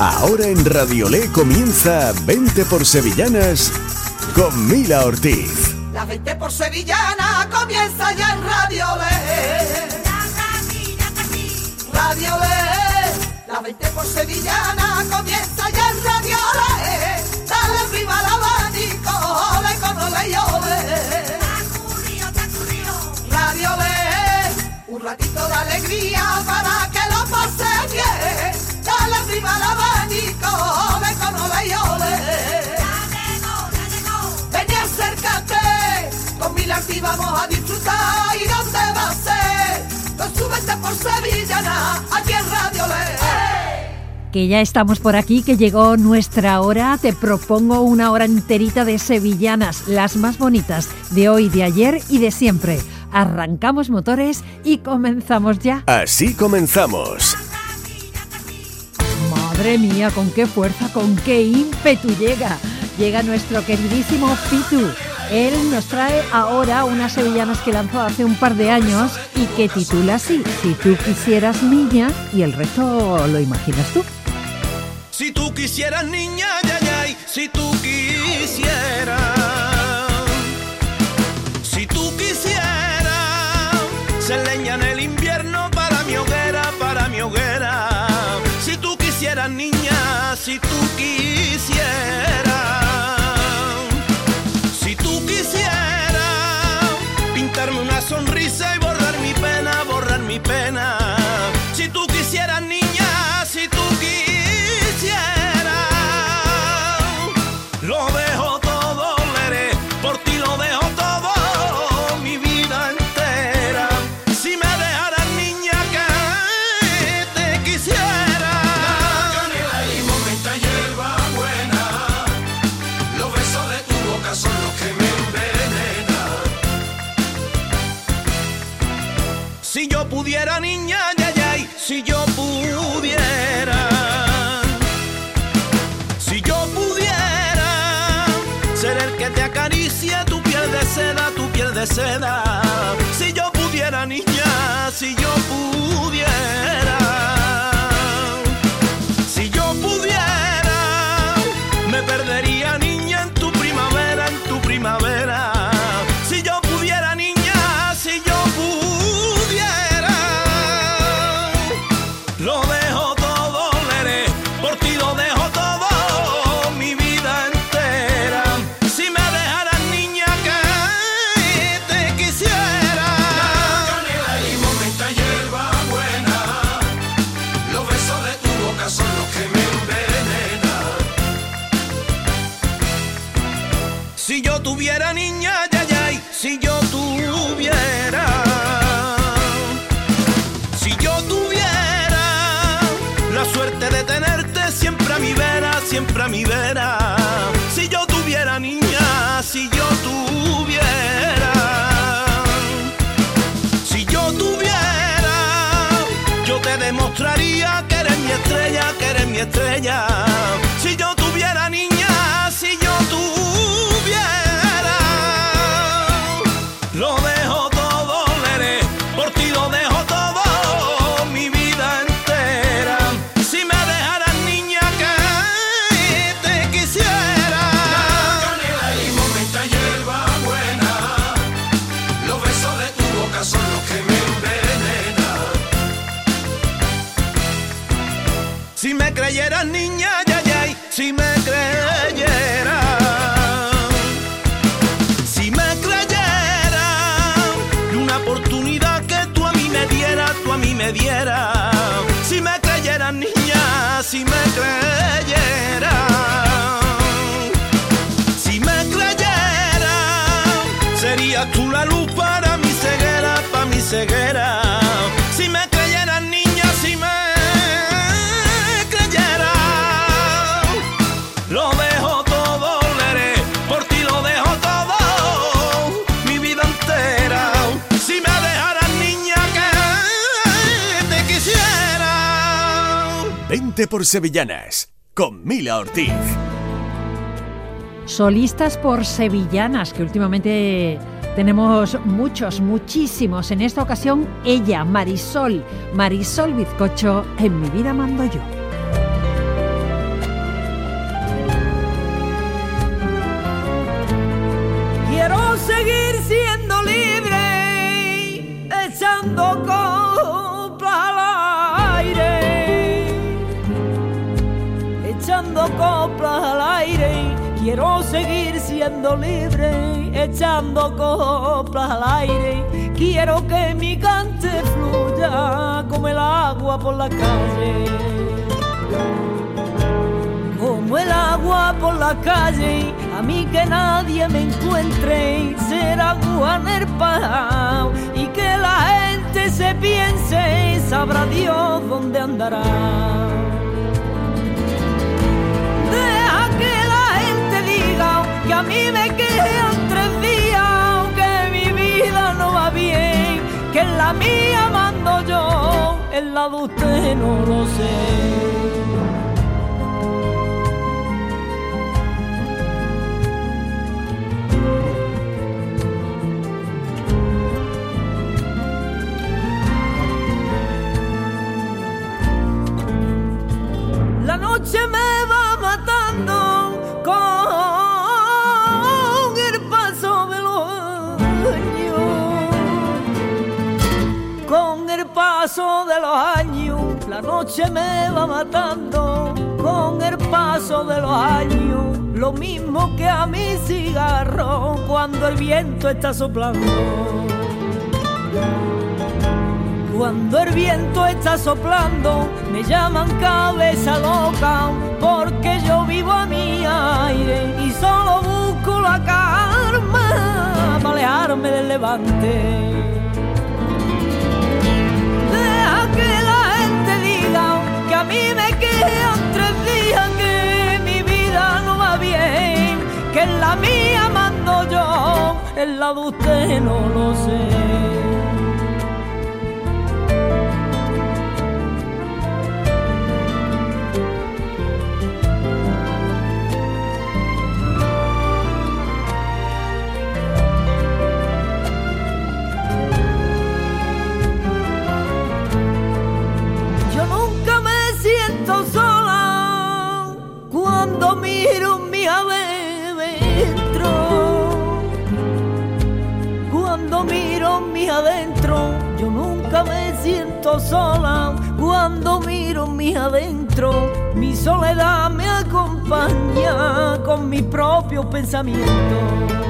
Ahora en Radiolé comienza 20 por Sevillanas con Mila Ortiz. La 20 por Sevillana comienza ya en Radiolé. Radiolé, la 20 por Sevillana comienza ya en Radiolé. Dale arriba al abanico, ole con ole y ole. Radiolé, un ratito de alegría para que lo pases bien. Dale arriba al abanico, ole con ole y ole. Ven y acércate, con Mila Ortiz vamos a disfrutar. ¿Y dónde va a ser? Con su 20 por Sevillana, aquí en Radiolé. Que ya estamos por aquí, que llegó nuestra hora. Te propongo una hora enterita de sevillanas, las más bonitas de hoy, de ayer y de siempre. Arrancamos motores y comenzamos ya. Así comenzamos. Madre mía, con qué fuerza, con qué ímpetu llega. Llega nuestro queridísimo Pitu. Él nos trae ahora unas sevillanas que lanzó hace un par de años y que titula así: Si tú quisieras niña, y el resto lo imaginas tú. Si tú quisieras niña, ya, ya, si tú quisieras. Si tú quisieras ser leña en el invierno para mi hoguera, para mi hoguera. Si tú quisieras niña, si tú quisieras. Si tú quisieras pintarme una sonrisa y borrar mi pena, borrar mi pena. Si tú quisieras niña, si tú quisieras. Lo dejo todo, Leré, por ti lo dejo todo, mi vida entera. Si me dejaras niña que te quisiera. La canela y momenta hierba buena, los besos de tu boca son los que me envenenan. Si yo pudiera niña, ya, ya, si yo pudiera. Si yo pudiera ser el que te acaricie tu piel de seda, tu piel de seda. Si yo pudiera niña, si yo pudiera. Si yo pudiera, me perdería niña en tu primavera, en tu primavera. Si yo pudiera niña, si yo pudiera. Lo dejo todo, Leré, por ti lo dejo todo, mi vida entera. Si me dejaras niña que te quisiera. La canela y momenta hierba buena, los besos de tu boca son los que me envenenan. Si yo tuviera niña, ya, ya, si yo tuviera. Si yo tuviera la suerte de tenerte siempre a mi vera, siempre a mi vera. Si yo tuviera niña, si yo tuviera. Si yo tuviera, yo te demostraría que eres mi estrella, que eres mi estrella. Si yo tuviera niña, si yo tuviera. Lo dejo todo, Leré, por ti lo dejo todo, mi vida entera. Si me dejaras niña que te quisiera. La canela y momenta hierba buena, los besos de tu boca son los que me envenenan. Si me creyeras niña, ya, ya, si me creyeras. Si me creyeras, y una oportunidad que tú a mí me dieras, tú a mí me dieras. Si me creyeras niña, si me creyeras. Si me creyeras, serías tú la luz para mi ceguera, para mi ceguera. Si me creyeras niña, si me creyeras. Lo dejo todo, Leré, por ti lo dejo todo, mi vida entera. Si me dejaras niña que te quisiera. 20 por Sevillanas con Mila Ortiz. Solistas por sevillanas, que últimamente tenemos muchísimos. En esta ocasión, ella, Marisol Bizcocho, En mi vida mando yo. echando coplas al aire. Quiero seguir siendo libre, echando coplas al aire. Quiero que mi cante fluya como el agua por la calle. Como el agua por la calle, a mí que nadie me encuentre, ser agua en el pajao, y que la gente se piense, sabrá Dios dónde andará. Deja que la gente diga que a mí me quedan 3 días, que mi vida no va bien, que en la mía mando yo, en la de usted no lo sé. La noche me va matando con el paso de los años. Con el paso de los años, la noche me va matando con el paso de los años. Lo mismo que a mi cigarro cuando el viento está soplando. Cuando el viento está soplando, me llaman cabeza loca, porque yo vivo a mi aire y solo busco la calma para alejarme del levante. Deja que la gente diga que a mí me quedan 3 días, que mi vida no va bien, que en la mía mando yo, en la de usted no lo sé. Sola cuando miro mi adentro, cuando miro mi adentro, yo nunca me siento sola cuando miro mi adentro. Mi soledad me acompaña con mis propios pensamientos,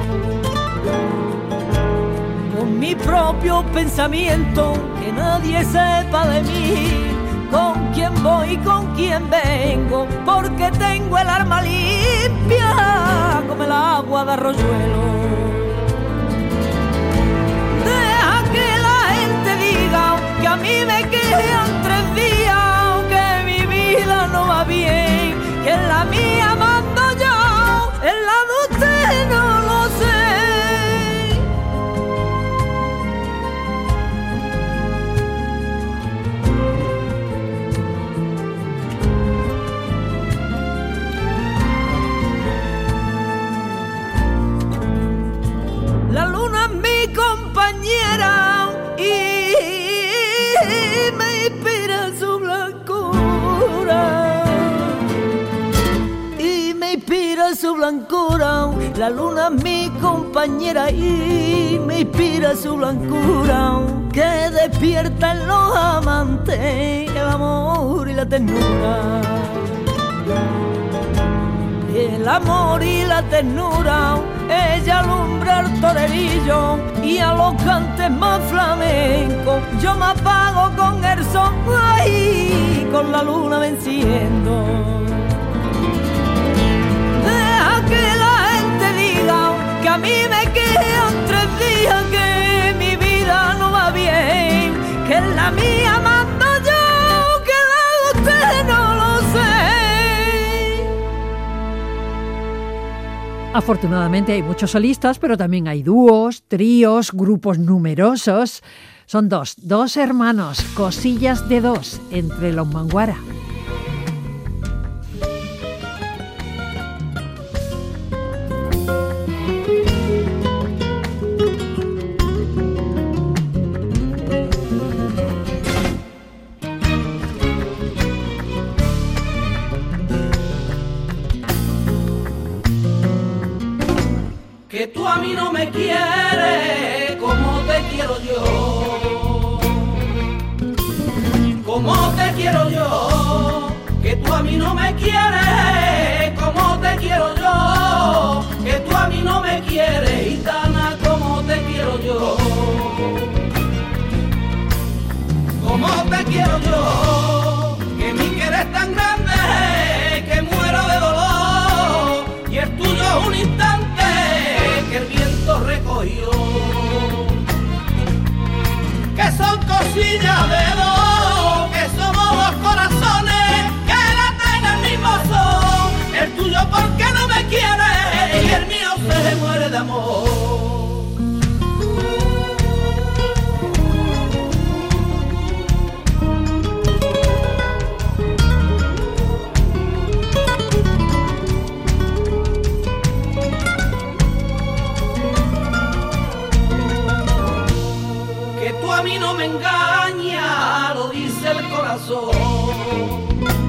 con mis propios pensamientos, que nadie sepa de mí con quién voy y con quién vengo, porque tengo el alma limpia como el agua de arroyuelo. Deja que la gente diga que a mí me quedan 3 días, que mi vida no va bien, que en la mía mando yo, en la de usted no lo sé. La luna es mi compañera y me inspira su blancura. Y me inspira su blancura. La luna es mi compañera y me inspira su blancura, que despierta en los amantes el amor y la ternura. El amor y la ternura, ella alumbra el torerillo y a los cantes más flamencos yo me apago con el sol, ay, con la luna venciendo. Deja que la gente diga que a mí me quedan 3 días, que mi vida no va bien, que en la mía mando yo, que la de usted no lo sé. Afortunadamente hay muchos solistas, pero también hay dúos, tríos, grupos numerosos. Son dos hermanos, cosillas de 2 entre los Manguara. Que tú a mí no me quieres como te quiero yo, como te quiero yo. Que tú a mí no me quieres amor. Que tú a mí no me engañas, lo dice el corazón.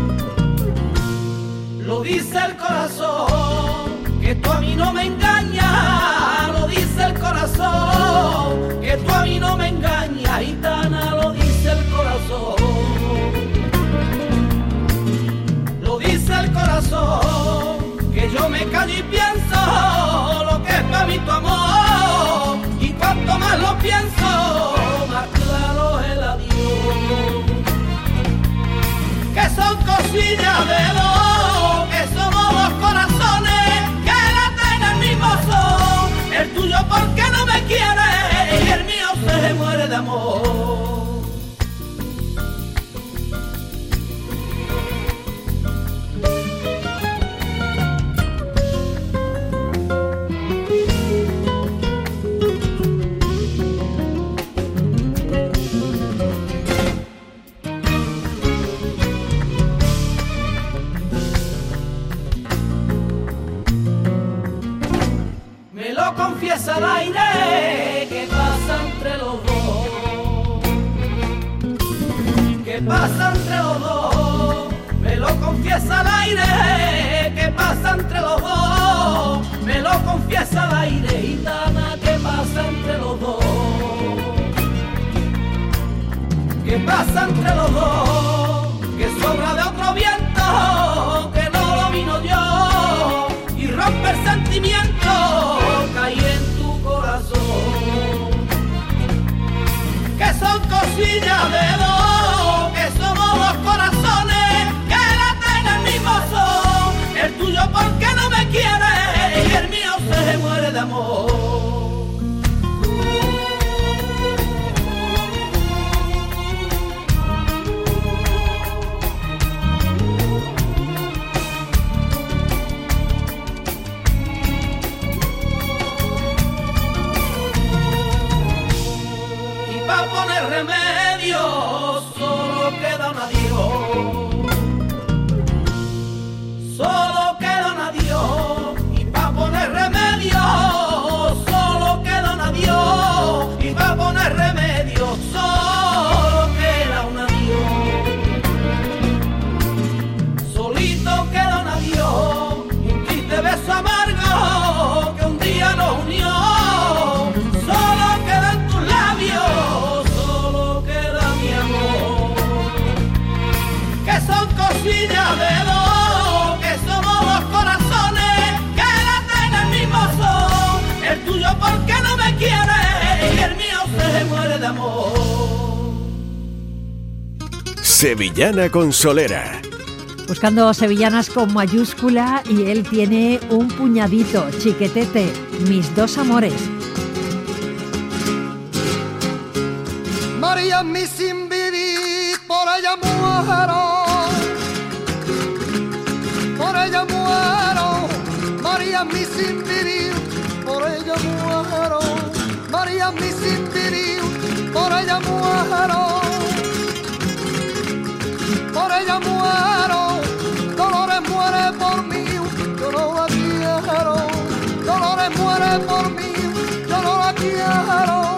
Lo dice el corazón, que tú a mí no me engañas, lo dice el corazón, que tú a mí no me engañas, gitana, lo dice el corazón. Lo dice el corazón, que yo me callo y pienso lo que es para mí tu amor, y cuanto más lo pienso, más claro es el adiós. Que son cosillas de dos, que somos dos corazones que laten el mismo son. El tuyo porque no me quiere y el mío se muere de amor. Confiesa al aire que pasa entre los dos, que pasa entre los dos, me lo confiesa al aire que pasa entre los dos, me lo confiesa al aire, gitana, que pasa entre los dos, que pasa entre los dos, que sobra de otro viento, que no lo vino yo, y rompe el sentimiento, caí en tu corazón. Que son cosillas de dos, que somos dos corazones que laten el mismo son. El tuyo porque no me quiere y el mío se muere de amor. Poner remedio, solo queda un adiós, solo queda un adiós, y pa' poner remedio, solo queda un adiós, y pa' poner remedio, solo queda un adiós, solito queda un adiós, un triste beso amargo que un día nos unió, solo queda en tus labios. Son cosillas de dos, que somos dos corazones que laten el mismo son. El tuyo porque no me quiere y el mío se muere de amor. Sevillana Consolera. Buscando sevillanas con mayúscula y él tiene un puñadito, Chiquetete, mis dos amores. María, mi sin vivir, por ella muero. Por ella muero, María, mi sin vivir, por ella muero, María, mi sin vivir, por ella muero, por ella muero, Dolores muere por mí, yo no la quiero, Dolores muere por mí, yo no la quiero,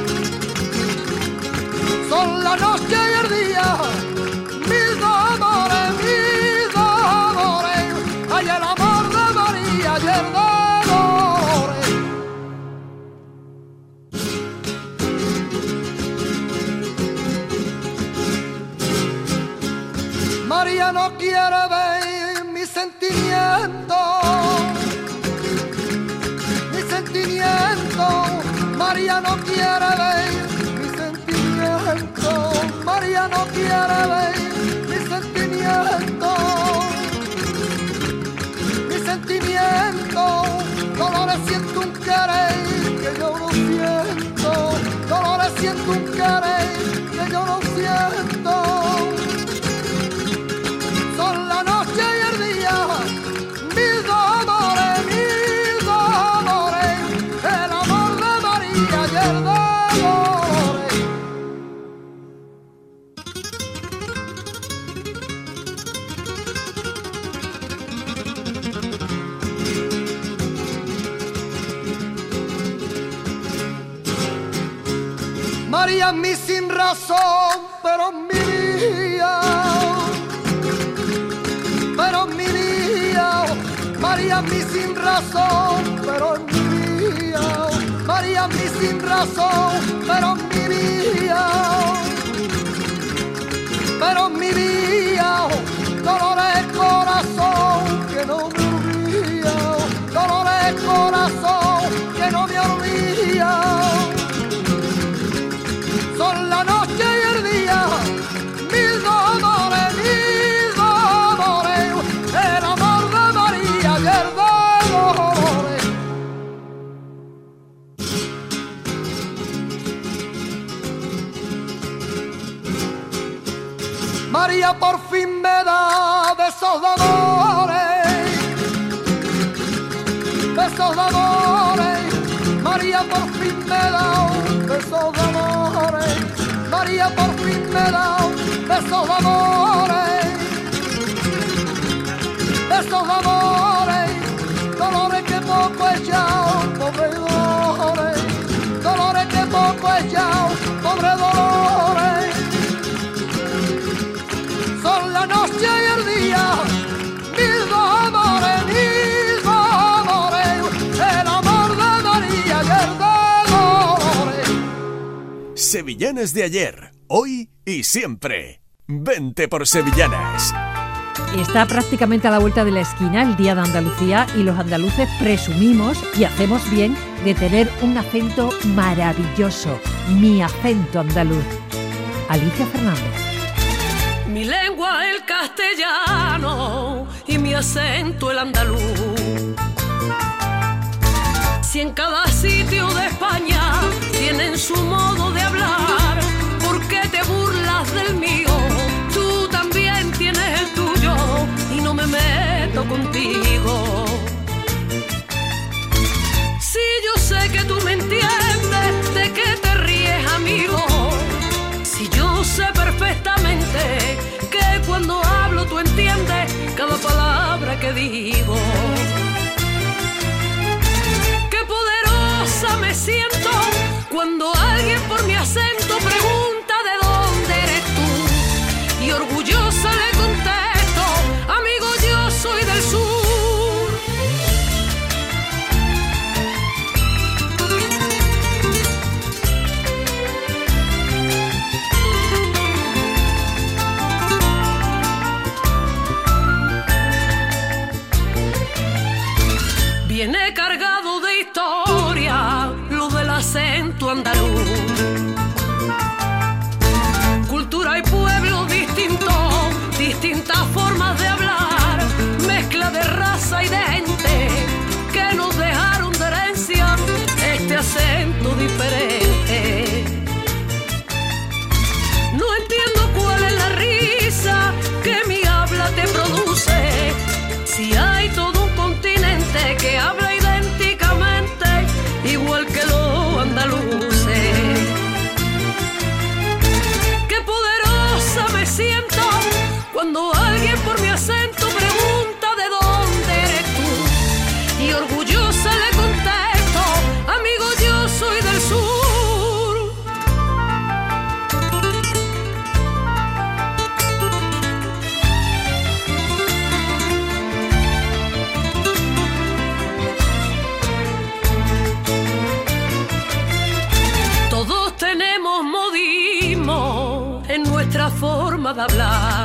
son la noche y el día, mis dos amores, y el amor de María y el Dolores. María no quiere ver mis sentimientos, María no quiere ver mis sentimientos, María no quiere ver mis sentimientos. Dolores siento un querer que yo no siento, Dolores siento un querer que yo no siento. Son la noche y el día, mis dos amores, María mi sin razón, pero mi vida, María mi sin razón, pero mi vida, María mi sin razón, pero mi vida, dolores corazón que no me olvida, dolores corazón que no me olvida. Son la noche y el día, mil amores, el amor de María y el de Dolores. María por fin me da besos de amores, besos de amores. María por fin me da besos de amores, María por fin me da besos de amores, besos de amores, dolores que poco he echado, pobre Dolores, dolores que poco he echado, pobre Dolores. Son la noche y el día, mil amores, el amor de María y el de Dolores. Sevillanas de ayer, hoy y siempre. Vente por Sevillanas. Está prácticamente a la vuelta de la esquina el Día de Andalucía y los andaluces presumimos y hacemos bien de tener un acento maravilloso, mi acento andaluz. Alicia Fernández. Mi lengua el castellano y mi acento el andaluz. Si en cada sitio de España tienen su modo de hablar, ¿por qué te burlas del mío? Tú también tienes el tuyo y no me meto contigo. Si yo sé que tú me entiendes, ¿de qué te ríes, amigo? Si yo sé perfectamente que cuando hablo tú entiendes cada palabra que digo. Qué poderosa me siento cuando alguien por mi acento pregunta de dónde eres tú. Y orgullosa le contesto, amigo, yo soy del sur. Viene cargado de historia lo del acento andaluz. Cultura y pueblo distintos, distintas formas de hablar, mezcla de raza y de gente que nos dejaron de herencia este acento diferente. No entiendo cuál es la risa que mi habla te produce, si hay todo un continente que habla idénticamente igual que los andaluces. Qué poderosa me siento cuando alguien por mi acento pregunta de dónde eres tú. Y orgullosa le contesto, amigo, yo soy del sur. Forma de hablar.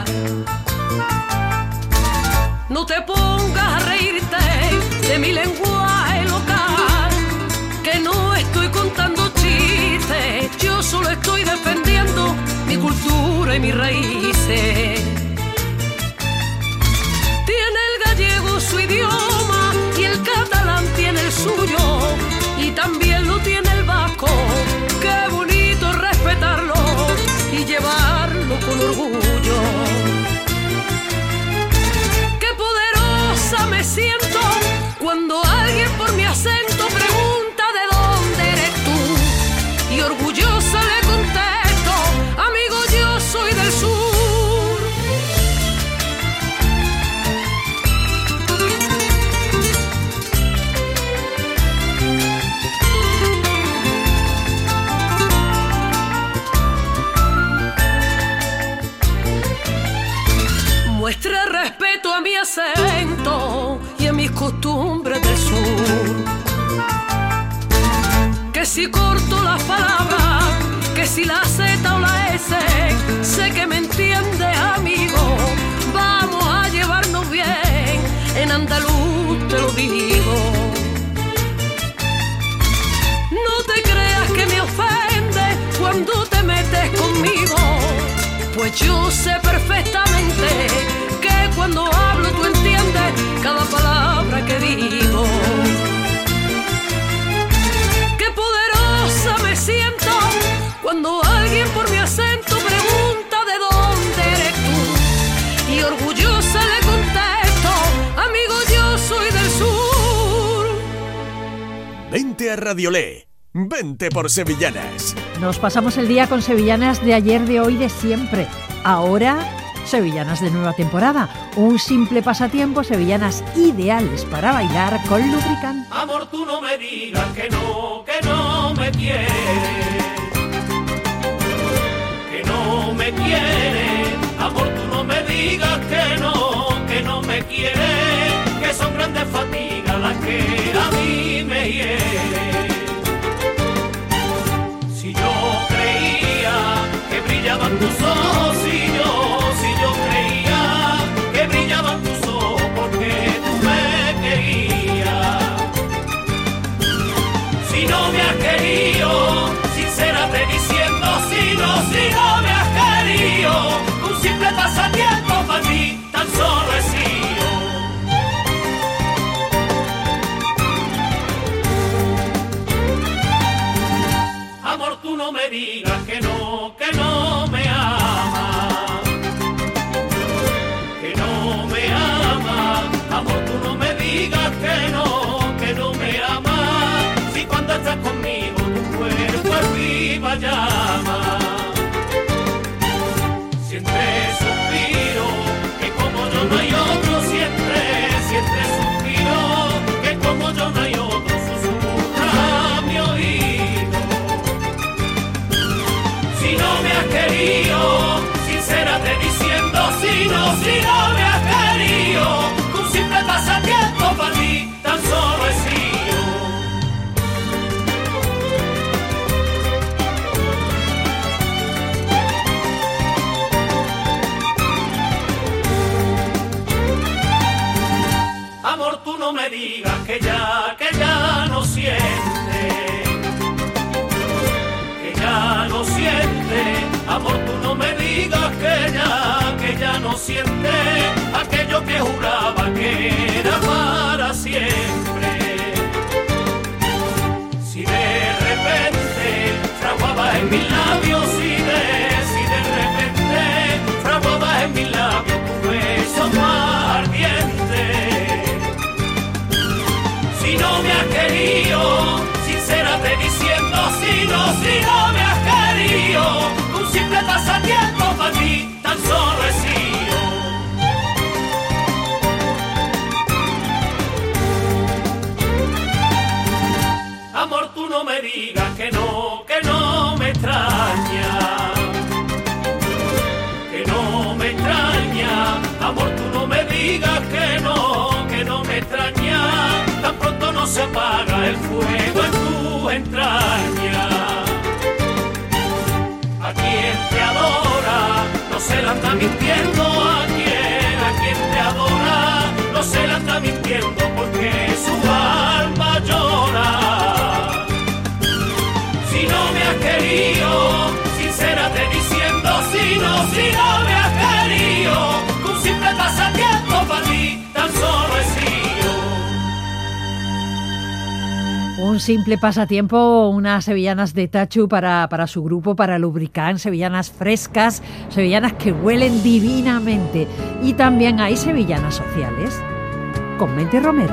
No te pongas a reírte de mi lenguaje local, que no estoy contando chistes, yo solo estoy defendiendo mi cultura y mis raíces. Tiene el gallego su idioma y el catalán tiene el suyo, y también lo tiene el vasco. Qué bonito respetarlo y llevarlo con orgullo. Qué poderosa me siento cuando alguien por mi acento pregunta de dónde eres tú. Y orgullosa le contesto, amigo, yo soy del sur. muestre respeto a mi acento y a mis costumbres del sur. Que si corto las palabras, que si la Z o la S, sé que me entiende, amigo. Vamos a llevarnos bien, en andaluz te lo digo. No te creas que me ofende cuando te metes conmigo, pues yo sé perfectamente que cuando hablo tú entiendes cada palabra que digo. Qué poderosa me siento cuando alguien por mi acento pregunta de dónde eres tú, y orgullosa le contesto, amigo, yo soy del sur. Vente a Radiolé, vente por sevillanas. Nos pasamos el día con sevillanas de ayer, de hoy, de siempre. Ahora, sevillanas de nueva temporada. Un simple pasatiempo, sevillanas ideales para bailar con lubricante. Amor, tú no me digas que no me quieres, que no me quieres. Amor, tú no me digas que no me quieres, que son grandes fatigas las que a mí me hieren. Si yo creía que brillaban tus ojos, si yo creía que brillaban tus ojos porque tú me querías. Si no me has querido, sincérate diciendo si no me has querido, un simple pasatiempo para mí tan solo he sido. Amor, tú no me digas que no me amas, que no me amas. Amor, tú no me digas que no me amas. Si cuando estás conmigo tu cuerpo es viva llama. Siempre suspiro que como yo no hay otro, siempre suspiro que como yo no hay otro, susurra mi oído. Si no me has querido, sincérate diciendo si no me has querido, que un simple pasatiempo para mí tan solo he sido. Amor, tú no me digas que ya no sientes, que ya no sientes. Amor, tú no me digas que ya no sientes aquello que juraba que era para siempre. Si de repente fraguabas en mis labios, si de repente fraguabas en mis labios tu beso más ardiente. Si no me has querido, sincérate diciendo si no me has querido, un simple pasatiempo para mí tan solo he sido. Amor, tú no me digas que no me extraña, que no me extraña. Amor, tú no me digas que no me extraña. Tan pronto no se apaga el fuego en tu entraña. A quien te adora no se la anda mintiendo, a quien te adora no se la anda mintiendo, porque su alma llora. Si no me has querido, sincérate diciendo si no me has querido, que un simple pasatiempo para mí tan solo he sido. Un simple pasatiempo, unas sevillanas de Tachu para su grupo, para Lubricant, sevillanas frescas, sevillanas que huelen divinamente. Y también hay sevillanas sociales, con Mente Romero.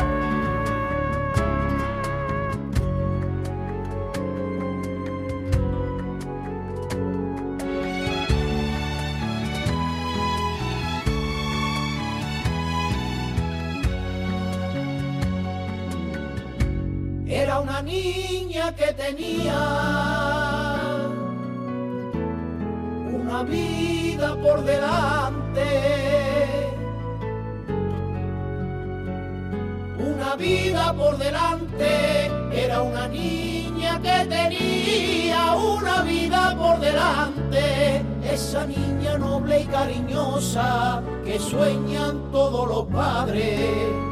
Era una niña que tenía una vida por delante. vida por delante, era una niña que tenía una vida por delante, esa niña noble y cariñosa que sueñan todos los padres.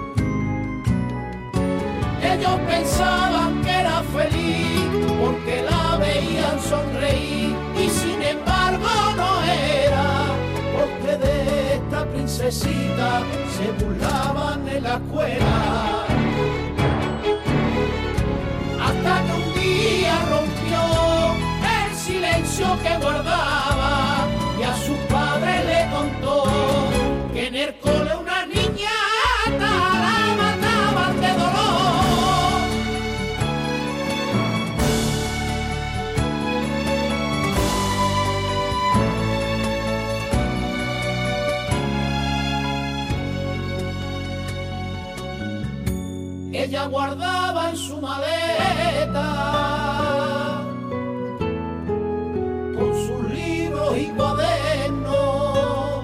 Ellos pensaban que era feliz porque la veían sonreír y sin embargo no era, porque de esta princesita se burlaban en la escuela. Hasta que un día rompió el silencio que guardaba y a su padre le contó que en el cole una niña la mataban de dolor. Ella guardaba en su maleta con sus libros y cuadernos,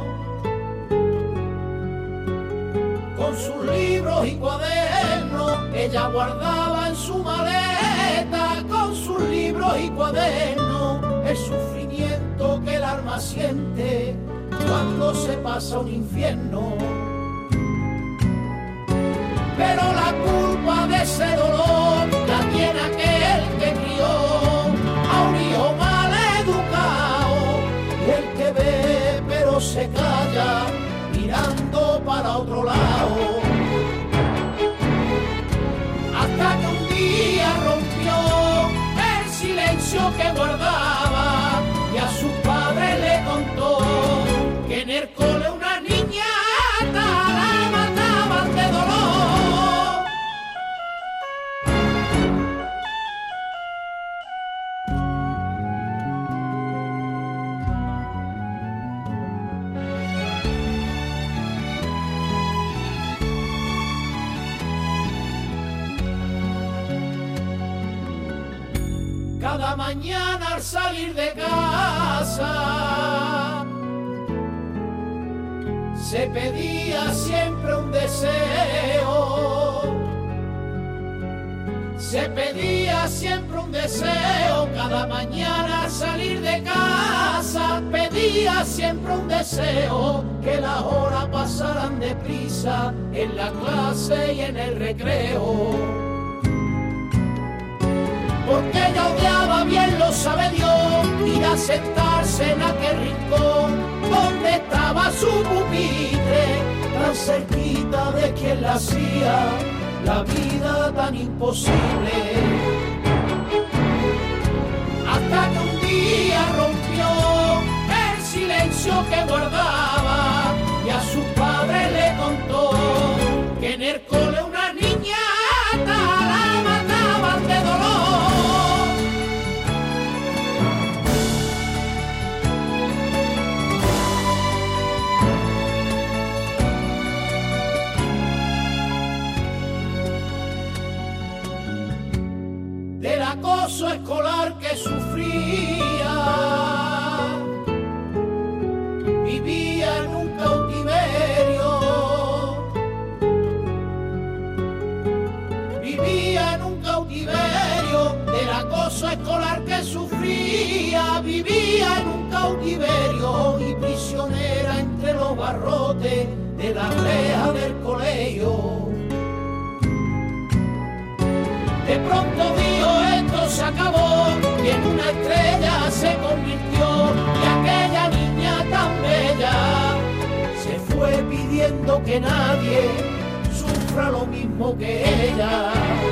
con sus libros y cuadernos. Ella guardaba en su maleta con sus libros y cuadernos el sufrimiento que el alma siente cuando se pasa un infierno. Pero la culpa de ese dolor la tiene aquel que crió a un hijo mal educado, y el que ve pero se calla mirando para otro lado. Hasta que un día rompió el silencio que guardaba y a su padre le contó que en el cole una niña la mataban de dolor. Cada mañana al salir de casa se pedía siempre un deseo, se pedía siempre un deseo. Cada mañana al salir de casa pedía siempre un deseo, que las horas pasaran deprisa en la clase y en el recreo. Porque ella odiaba, bien lo sabe Dios, ir a sentarse en aquel rincón donde estaba su pupitre, tan cerquita de quien la hacía la vida tan imposible. Hasta que un día rompió el silencio que guardaba y a su padre le contó que en el cole una niña la mataban de dolor. Del acoso escolar que sufría, vivía en un cautiverio, vivía en un cautiverio. Del acoso escolar que sufría, vivía en un cautiverio y prisionera entre los barrotes de la reja del colegio. De pronto dijo esto se acabó y en una estrella se convirtió, y aquella niña tan bella se fue pidiendo que nadie sufra lo mismo que ella.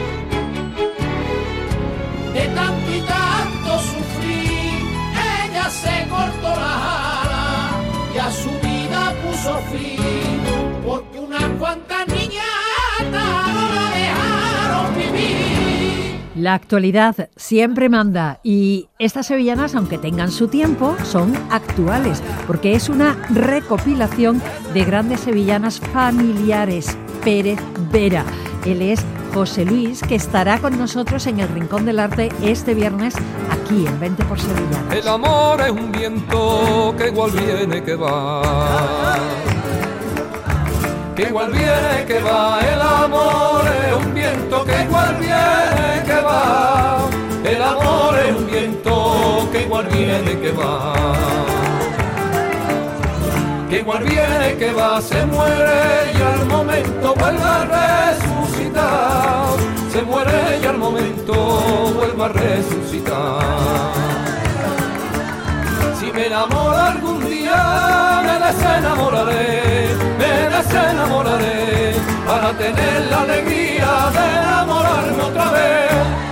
De tanto y tanto sufrir, ella se cortó las alas y a su vida puso fin, porque unas cuantas niñas no la dejaron vivir. La actualidad siempre manda y estas sevillanas, aunque tengan su tiempo, son actuales, porque es una recopilación de grandes sevillanas familiares. Pérez Vera. Él es José Luis, que estará con nosotros en el Rincón del Arte este viernes aquí en 20 por Sevilla. El amor es un viento que igual viene que va, que igual viene que va. El amor es un que va, el amor es un viento que igual viene que va. Que igual viene que va, se muere y al momento vuelve a resucitar. Se muere y al momento vuelve a resucitar. Si me enamoro algún día, me desenamoraré para tener la alegría de enamorarme otra vez.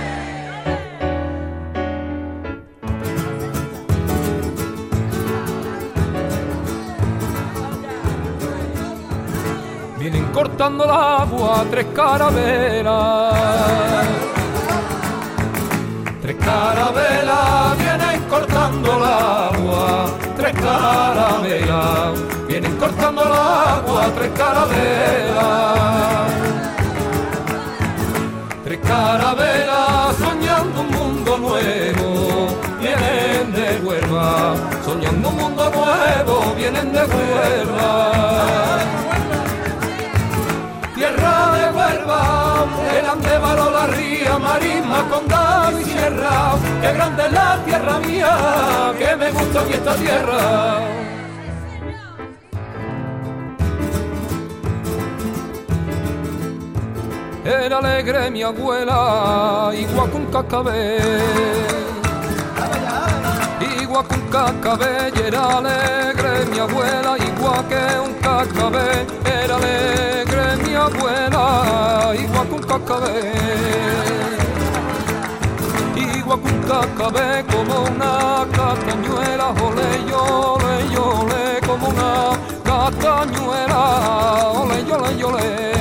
Vienen cortando el agua 3 carabelas. 3 carabelas vienen cortando el agua. 3 carabelas vienen cortando el agua. 3 carabelas. 3 carabelas soñando un mundo nuevo. Vienen de Huelva. Soñando un mundo nuevo. Vienen de Huelva. Tierra de Huelva, el Andévalo, la ría, marisma, condado y sierra. Qué grande es la tierra mía, que me gusta aquí esta tierra. Era alegre mi abuela, igual que un cascabel. Igual que un cascabel, era alegre mi abuela, igual que un cascabel. Era alegre mi abuela, igual que un cascabel. Igual que un cascabel, como una castañuela, ole, ole, ole, como una castañuela, ole, ole, ole.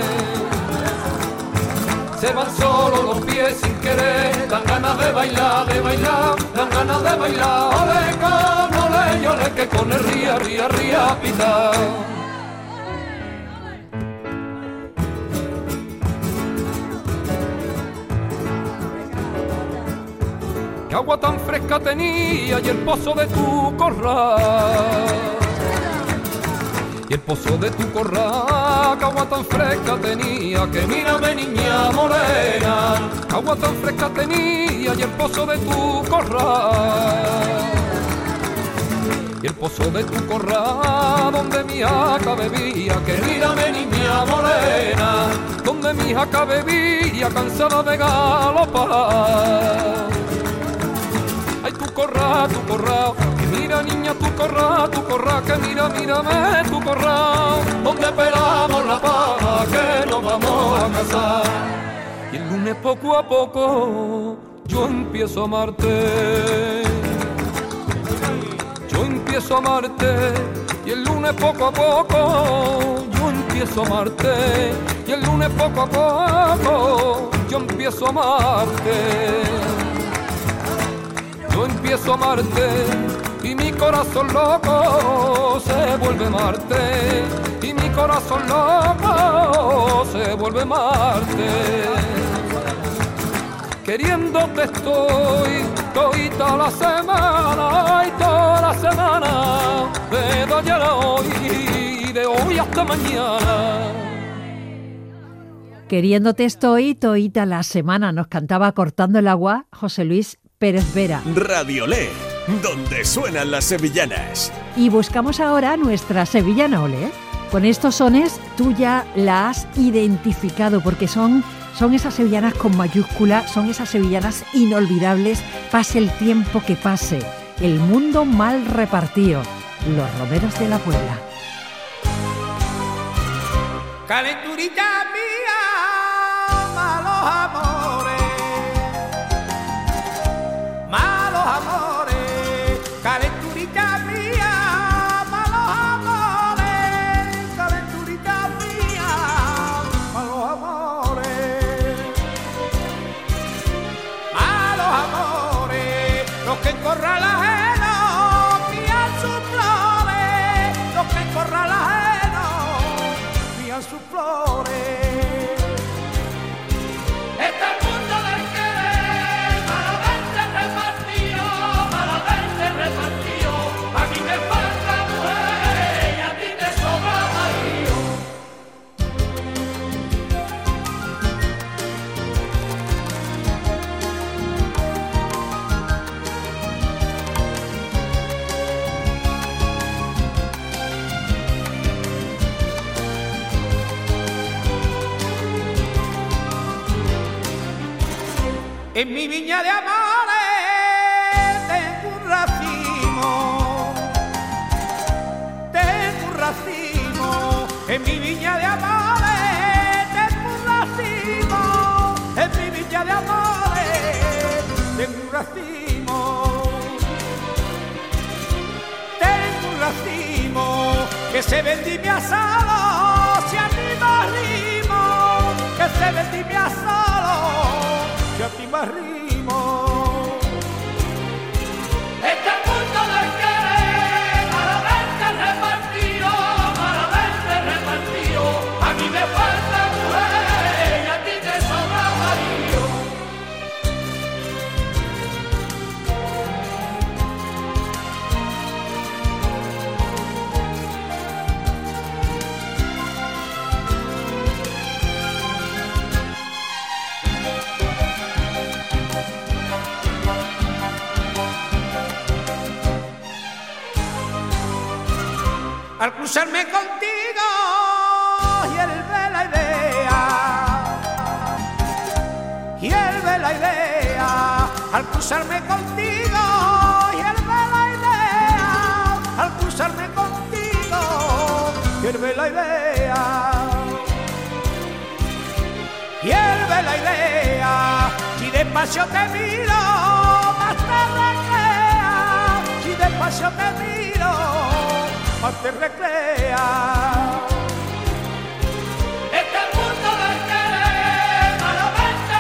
Se van solo los pies sin querer, dan ganas de bailar, dan ganas de bailar. Ole, con ole, ole, que con el ría, ría, ría, pita. Qué agua tan fresca tenía y el pozo de tu corral. Y el pozo de tu corral, que agua tan fresca tenía, que mírame niña morena, agua tan fresca tenía y el pozo de tu corral. Y el pozo de tu corral, donde mi jaca bebía, que mírame niña morena, donde mi jaca bebía, cansada de galopar. Ay, tu corral, que mira niña tu corral, que mira, mírame tu corral, donde esperamos la paja, que nos vamos a casar. Y el lunes poco a poco yo empiezo a amarte. Yo empiezo a amarte, y el lunes poco a poco yo empiezo a amarte. Y el lunes poco a poco yo empiezo a amarte. Yo empiezo a amarte y mi corazón loco se vuelve Marte. Y mi corazón loco se vuelve Marte. Queriéndote estoy todita la semana y toda la semana, de ayer a hoy y de hoy hasta mañana. Queriéndote estoy todita la semana, nos cantaba Cortando el agua José Luis Pérez Vera. Radiolé, donde suenan las sevillanas. Y buscamos ahora nuestra sevillana Olé. Con estos sones tú ya la has identificado, porque son esas sevillanas con mayúscula, son esas sevillanas inolvidables, pase el tiempo que pase, el mundo mal repartido, los romeros de la Puebla. Calenturita mía, malos amores, calenturita mía, malos amores, calenturita mía, malos amores, los que en corral ajeno pían sus flores, los que en corral ajeno pían sus flores. Esta En mi viña de amores tengo un racimo, en mi viña de amores tengo un racimo, en mi viña de amores tengo un racimo, que se vendimia solo, si a ti me arrimo, que se vendimia solo, si a ti me arrimo. Este mundo del querer, para verte repartido, a mí me falta mujer y a ti te sobra marido. Al cruzarme contigo hierve la idea, al cruzarme contigo hierve la idea, al cruzarme contigo hierve la idea, si despacio te miro, más te recrea, si despacio te miro, más te recrea. Este mundo del querer, malamente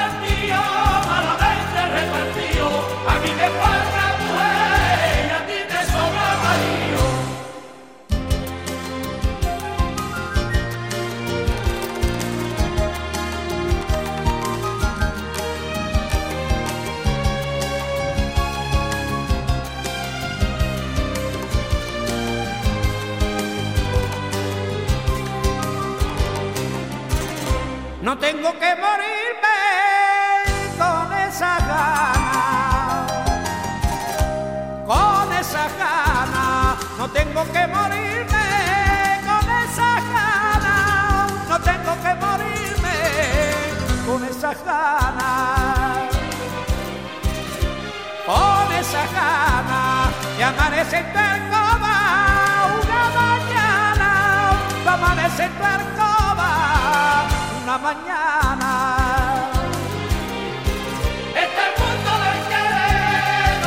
repartido, a mí me falta mujer y a ti te sobra marido. No tengo que morirme con esa gana, no tengo que morirme con esa gana, no tengo que morirme con esa gana, y amanece en tu alcoba una mañana, amanece en tu alcoba una mañana. Este mundo del querer,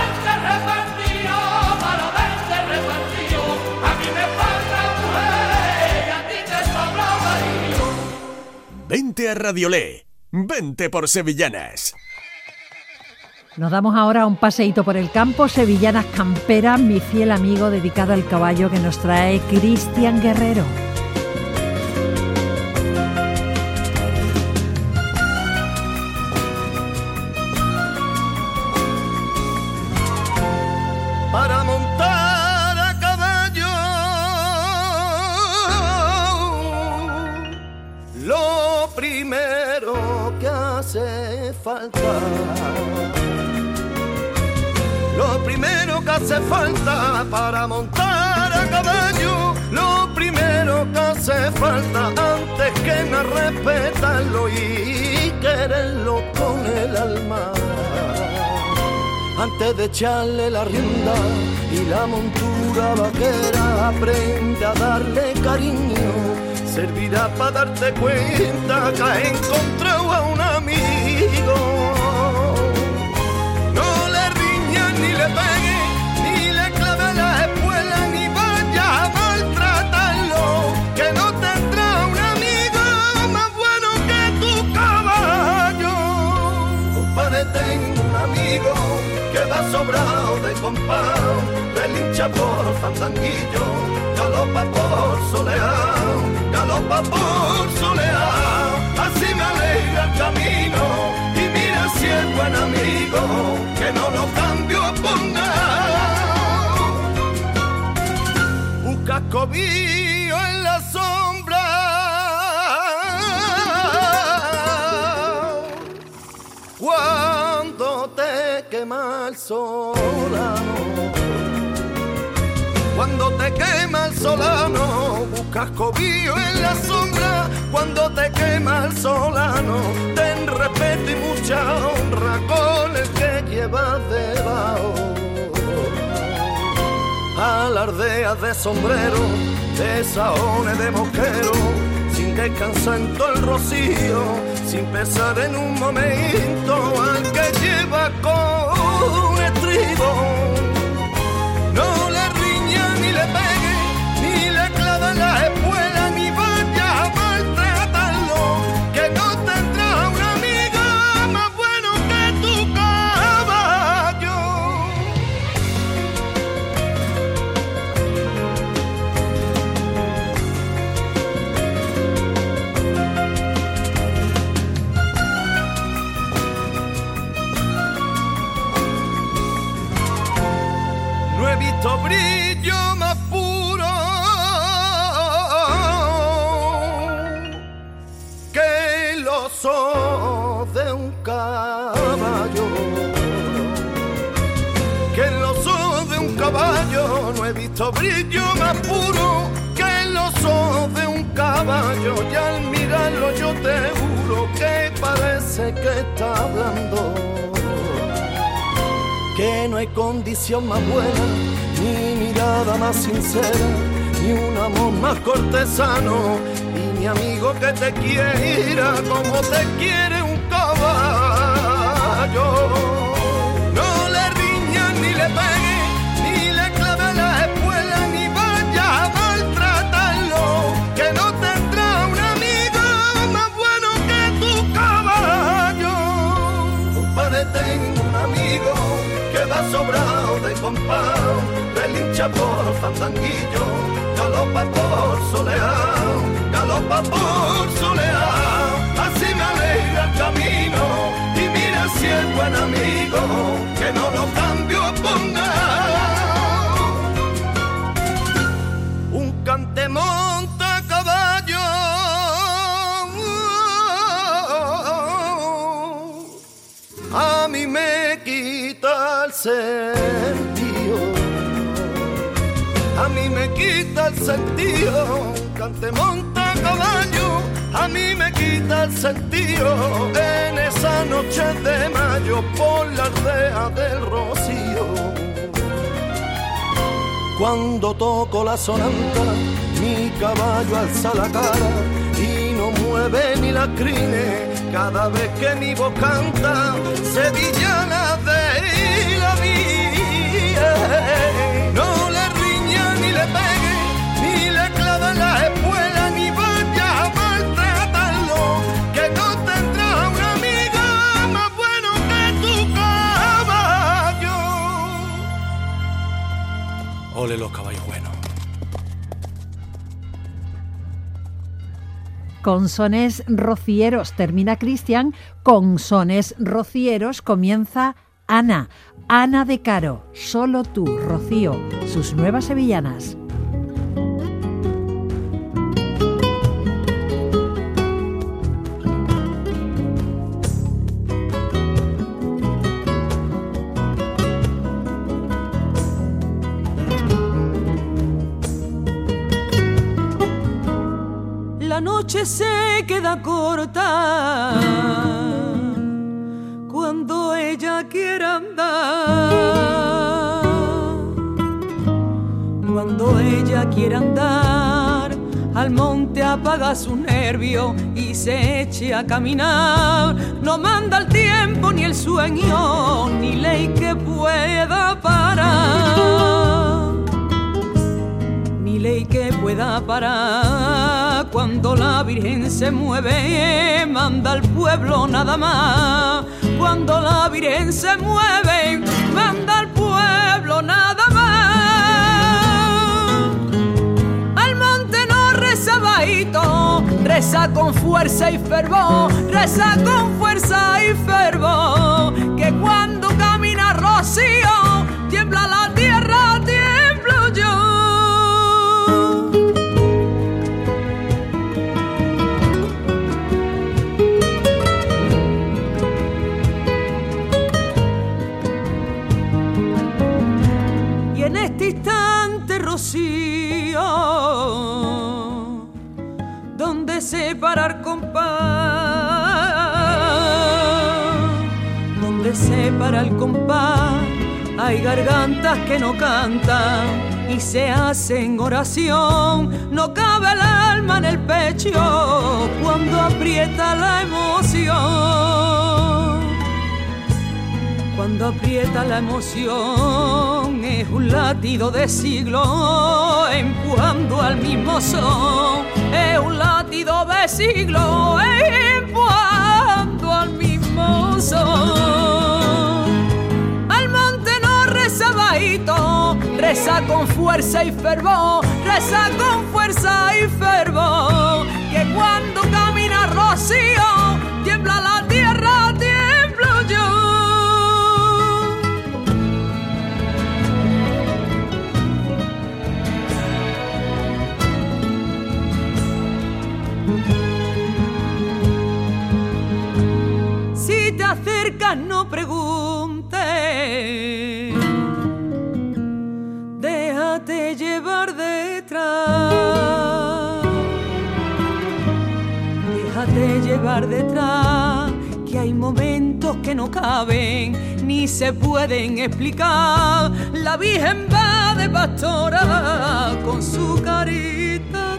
malamente repartido, a mí me falta mujer y a ti te sobra marido. Vente a Radiolé, vente por Sevillanas. Nos damos ahora un paseíto por el campo. Sevillanas Camperas, mi fiel amigo dedicado al caballo que nos trae Cristian Guerrero. Para montar a caballo, lo primero que hace falta, para montar a caballo, lo primero que hace falta, antes que nada respetarlo y quererlo con el alma. Antes de echarle la rienda y la montura vaquera, aprende a darle cariño, servirá para darte cuenta que has encontrado a un amigo. No le riñas ni le pegues, ni le claves la espuela, ni vayas a maltratarlo, que no tendrá un amigo más bueno que tu caballo. Compadre, tengo un amigo que va sobrado de compás, relincha por fandanguillo, galopa por soleado, así me alegra el camino, y mira si es buen amigo, que no lo cambio por nada. Busca cobijo en la sombra, cuando te quema el solano, cuando te quema el solano, buscas cobijo en la sombra, cuando te quema el solano, ten respeto y mucha honra. días de sombrero, de saones de mosquero, sin descansar en todo el rocío, sin pensar en un momento al que lleva con estribo. No le riña ni le pegue, ni le clava la espuela, ni vaya a maltratarlo, que no tendrá un amigo más bueno que tu caballo. No he visto brillo más puro que los ojos de un caballo. Que en los ojos de un caballo no he visto brillo más puro que en los ojos de un caballo. Y al mirarlo yo te juro que parece que está hablando. Que no hay condición más buena, ni mirada más sincera, ni un amor más cortesano, y mi amigo que te quiera como te quiere un caballo. No le riñas ni le pegues, ni le claves la espuela, ni vaya a maltratarlo, que no tendrá un amigo más bueno que tu caballo. Compadre, tengo un amigo que va sobrado de compás, relincha por fandanguillo, galopa por soleado, galopa por soleado. Así me alegra el camino, y mira si es buen amigo, que no lo cambio por nada. Un cante monta caballo, a mí me quita el sentido, a mí me quita el sentido, cante monta caballo, a mí me quita el sentido, en esa noche de mayo por la aldea del Rocío. Cuando toco la sonanta, mi caballo alza la cara y no mueve ni la crine. Cada vez que mi voz canta, sevillana de la mía. No le riña ni le pegue, ni le clava la espuela, ni vaya a maltratarlo, que no tendrá un amigo más bueno que tu caballo. Ole los caballos buenos. Con sones rocieros termina Cristian, con sones rocieros comienza Ana, Ana de Caro, Solo tú, Rocío, sus nuevas sevillanas. La noche se queda corta cuando ella quiera andar, cuando ella quiera andar al monte apaga su nervio y se eche a caminar. No manda el tiempo ni el sueño ni ley que pueda parar, ni ley que pueda parar. Cuando la Virgen se mueve, manda al pueblo nada más. Cuando la Virgen se mueve, manda al pueblo nada más. Al monte no reza bajito, reza con fuerza y fervor, reza con fuerza y fervor. Que cuando camina Rocío, tiembla la tierra, tiemblo yo. Rocío, donde separar compás, donde separa el compás, hay gargantas que no cantan, y se hacen oración. No cabe el alma en el pecho cuando aprieta la emoción. Cuando aprieta la emoción es un latido de siglo empujando al mismo son. Es un latido de siglo empujando al mismo son. Al monte no reza bajito, reza con fuerza y fervor, reza con fuerza y fervor. Que cuando camina Rocío tiembla la tierra, tiemblo yo. Si te acercas no preguntes, déjate llevar detrás, déjate llevar detrás, que hay momentos que no caben ni se pueden explicar. La Virgen va de pastora con su carita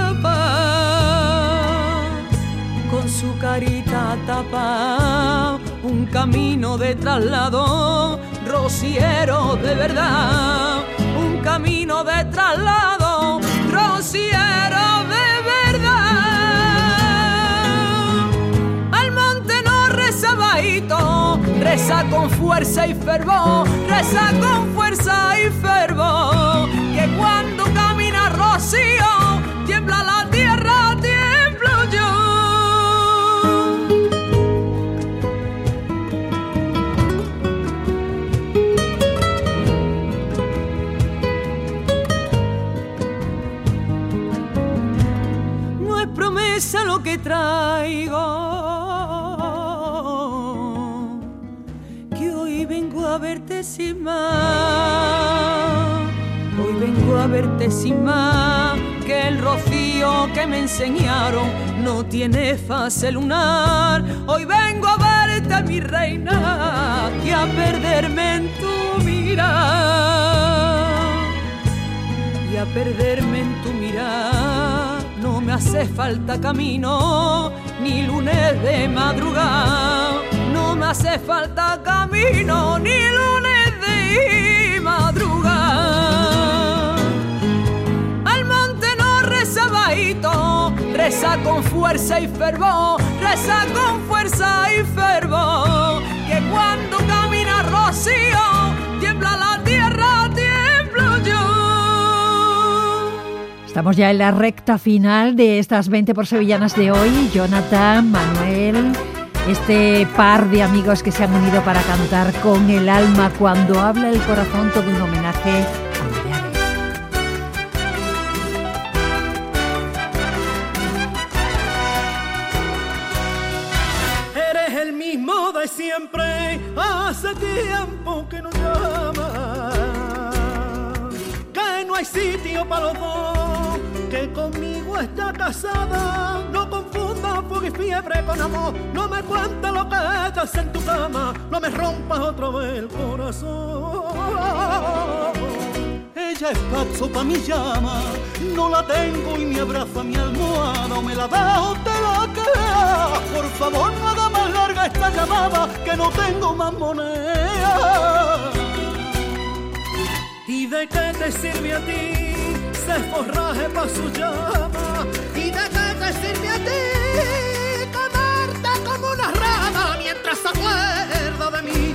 tapada, con su carita tapada, un camino de traslado, rociero de verdad, un camino de traslado, rociero de verdad. Al monte no reza bajito, reza con fuerza y fervor, reza con fuerza y fervor. Que cuando camina Rocío tiembla la tierra, tiemblo yo. Promesa lo que traigo, que hoy vengo a verte sin más, hoy vengo a verte sin más, que el rocío que me enseñaron no tiene fase lunar. Hoy vengo a verte, mi reina, y a perderme en tu mirar, y a perderme en tu mirar. No me hace falta camino, ni lunes de madrugada. No me hace falta camino, ni lunes de madrugada. Al monte no reza bajito, reza con fuerza y fervor, reza con fuerza y fervor. Que cuando camina Rocío tiembla la tierra, tiemblo yo. Estamos ya en la recta final de estas 20 por sevillanas de hoy. Jonathan, Manuel, este par de amigos que se han unido para cantar con el alma cuando habla el corazón, todo un homenaje a María Belén. Eres el mismo de siempre, hace tiempo que no llamas, que no hay sitio para los dos, que conmigo está casada. No confundas fuego y fiebre con amor, no me cuentes lo que estás en tu cama, no me rompas otra vez el corazón. Ella es paso pa' mi llama, no la tengo y me abraza mi almohada, o me la das o te la quedas. Por favor no haga más larga esta llamada, que no tengo más moneda. ¿Y de qué te sirve a ti ese forraje pa' su llama? ¿Y de qué te sirve a ti quedarte como una rama mientras se acuerda de mí?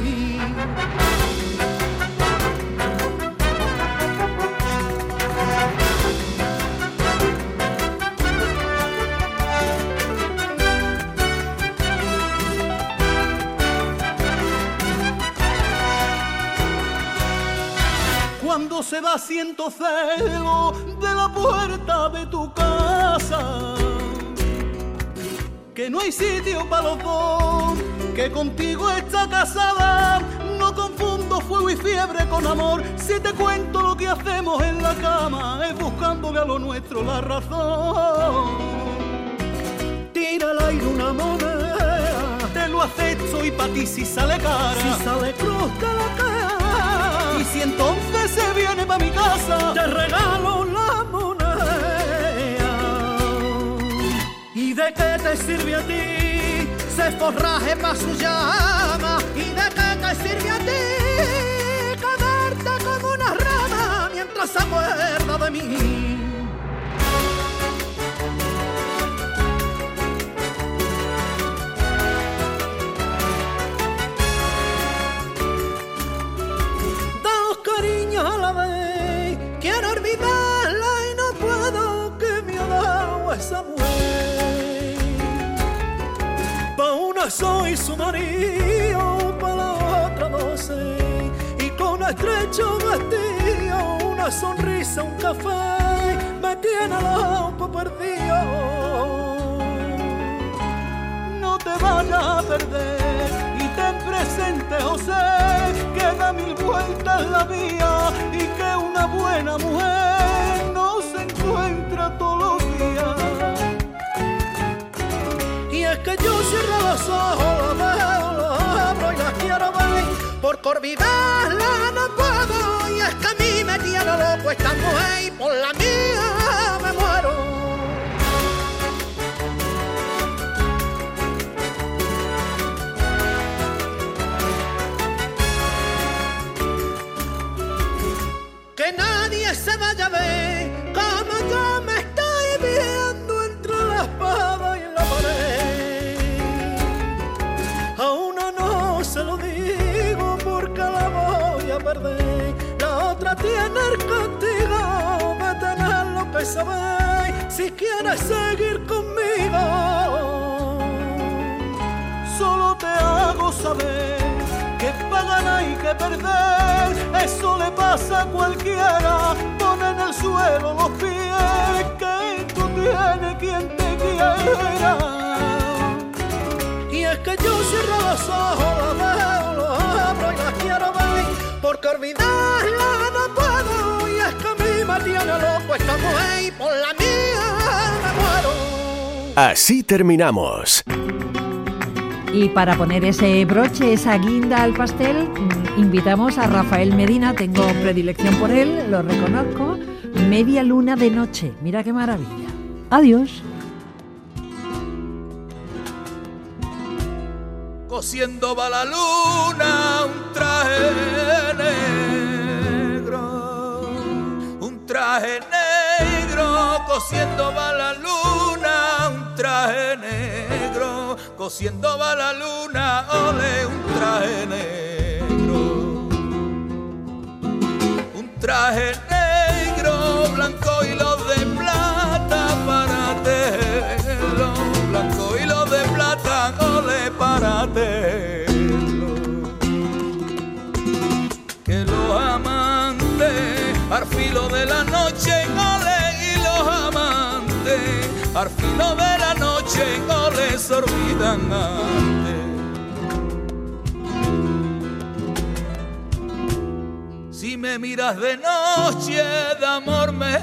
Cuando se va siento celo de la puerta de tu casa, que no hay sitio para los dos, que contigo está casada. No confundo fuego y fiebre con amor, si te cuento lo que hacemos en la cama, es buscándole a lo nuestro la razón. Tira al aire una moneda, te lo acepto y pa' ti si sale cara, si sale cruz te la cara. Y Y si entonces se viene pa' mi casa, te regalo la moneda. ¿y de qué te sirve a ti se forraje pa' su llama? ¿Y de qué te sirve a ti quedarte como una rama mientras se acuerda de mí? Dos cariños a la vez, quiero olvidarla y no puedo, que me ha dado esa mujer. Pa' una soy su marido, pa' la otra 12, y con estrecho vestido, una sonrisa, un café, me tiene loco perdido. No te vayas a perder y ten presente, José, que da mil vueltas la vía y que una buena mujer no se encuentra todos los días. Y es que yo cierro los ojos, los veo, los abro y las quiero ver, porque olvidarla no puedo. Y es que a mí me tiene loco esta mujer y por la mía me muero. Que nadie se vaya a ver como yo me estoy viendo entre la espada y la pared. A una no se lo digo porque la voy a perder. La otra tiene el castigo de tener lo que sabe si quieres seguir conmigo. Solo te hago saber que para ganar y que perder, eso le pasa a cualquiera. Pon en el suelo los pies, que tú tienes quien te quiera. Y es que yo cierro los ojos, los veo, los abro y las quiero ver, porque olvidarla no puedo. Y es que a mí me tiene loco esta mujer y por la mía me muero. Así terminamos. Y para poner ese broche, esa guinda al pastel, invitamos a Rafael Medina. Tengo predilección por él, lo reconozco. Media luna de noche. Mira qué maravilla. Adiós. Cosiendo va la luna un traje negro, un traje negro, cosiendo va la luna un traje negro, cosiendo va la luna, ole, un traje negro, un traje negro, blanco hilo de plata para tejerlo, blanco hilo de plata, ole, para tejerlo, que los amantes al filo de la noche, ole, y los amantes al filo de la noche, ole, se olvidan antes. Si me miras de noche, de amor me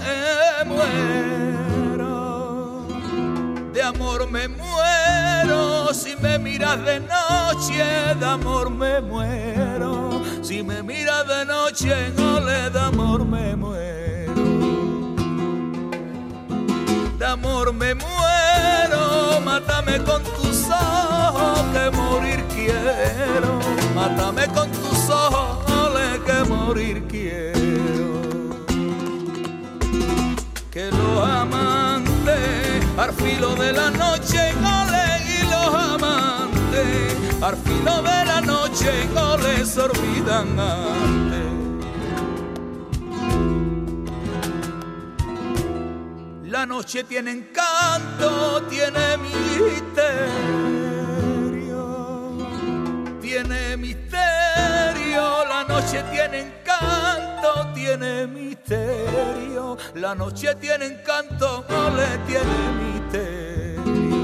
muero, de amor me muero. Si me miras de noche, de amor me muero. Si me miras de noche, ole, de amor me muero. De amor me muero, mátame con tus ojos, que morir quiero. Mátame con tus ojos, ole, que morir quiero. Que los amantes al filo de la noche, ole, y los amantes al filo de la noche, ole, se olvidan antes. La noche tiene encanto, tiene misterio, tiene misterio. La noche tiene encanto, tiene misterio. La noche tiene encanto, ole, tiene misterio.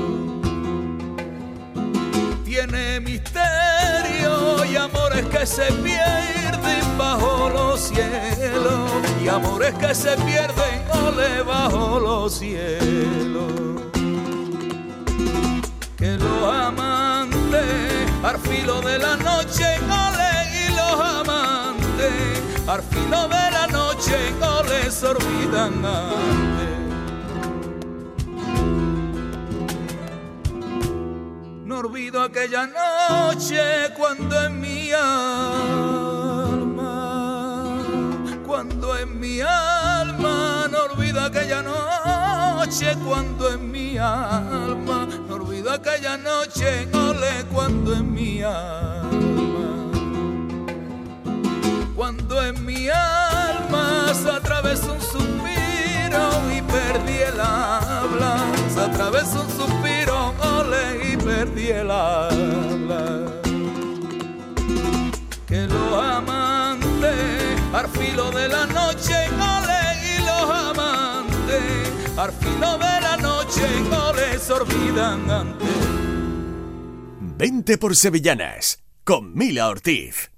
Tiene misterio y amores que se pierden bajo los cielos, y amores que se pierden, ole, bajo los cielos. Que los amantes al filo de la noche, ole, y los amantes al al filo de la noche goles se olvidan antes. No olvido aquella noche cuando en mi alma, no olvido aquella noche cuando en mi alma, no olvido aquella noche, ole, cuando en mi alma, cuando en mi alma se atravesó un suspiro y perdí el habla, se atravesó un suspiro, ole, y perdí el habla. Que los amantes al filo de la noche, ole, y los amantes al filo de la noche, ole, se olvidan antes. 20 por Sevillanas, con Mila Ortiz.